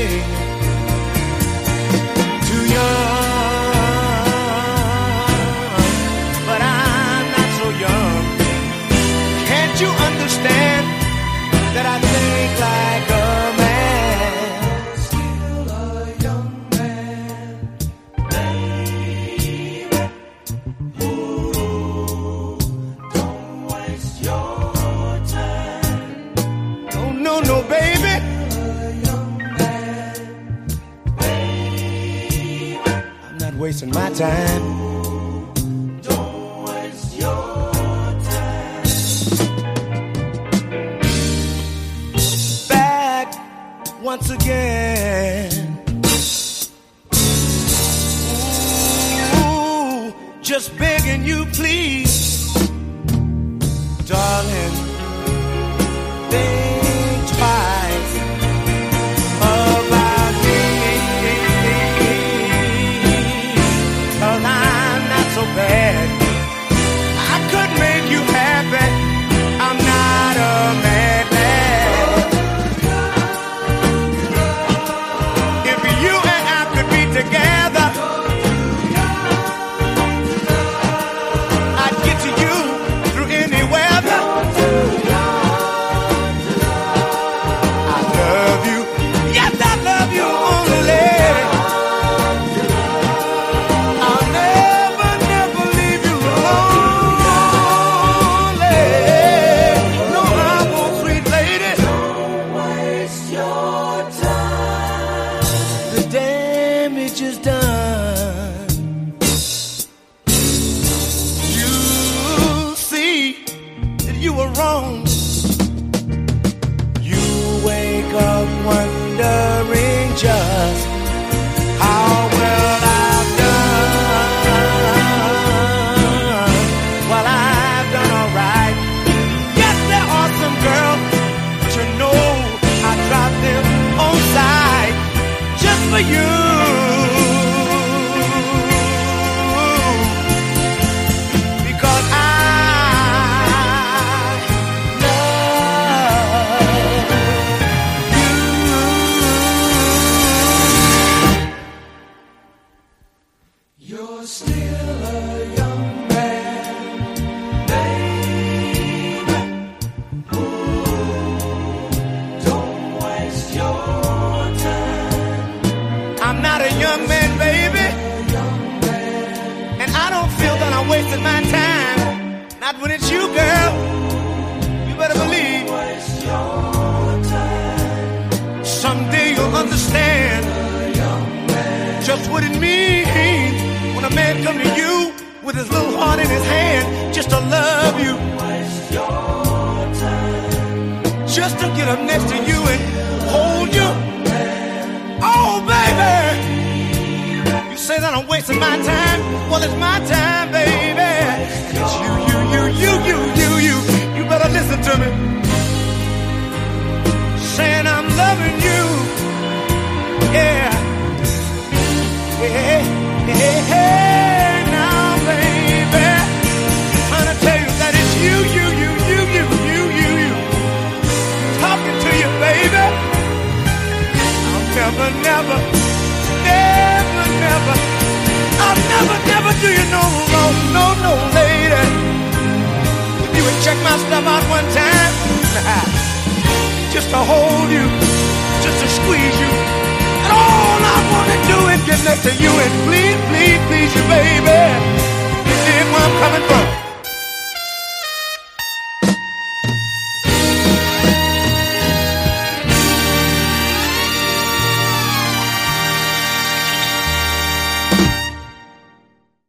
Too young, but I'm not so young. Can't you understand that I think like a man? Still a young man, baby. Ooh, don't waste your time. No, no, baby. Wasting my time. Don't waste your time. Back once again. Ooh, just begging you, please, darling, think twice about me. Bad. I could make you happy. I'm not a madman. If you and I could be together, I'd get to you through any weather. I love you. Yes, I love you only. Wondering just how well I've done. Well, I've done all right. Yes, there are some girls, but you know I dropped them on side just for you. Because I wasting my time. Not when it's you, girl. You better believe. Someday you'll understand just what it means when a man comes to you with his little heart in his hand just to love you, just to get up next to you and hold you. Oh, baby, you say that I'm wasting my time. Well, it's my time, baby. And it's you. You better listen to me. Saying I'm loving you. Yeah. Now, baby, trying to tell you that it's you. Talking to you, baby. I'll never do you no wrong, no, lady. If you would check my stuff out one time, just to hold you, just to squeeze you, and all I wanna do is get next to you and please you, baby.